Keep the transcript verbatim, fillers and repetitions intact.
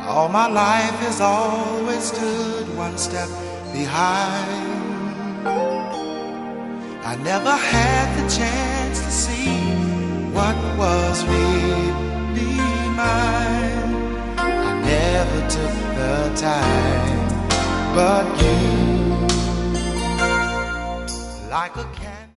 All my life has always stood one step behind. I never had the chance to see what was really mine. I never took the time, but you, like a cat.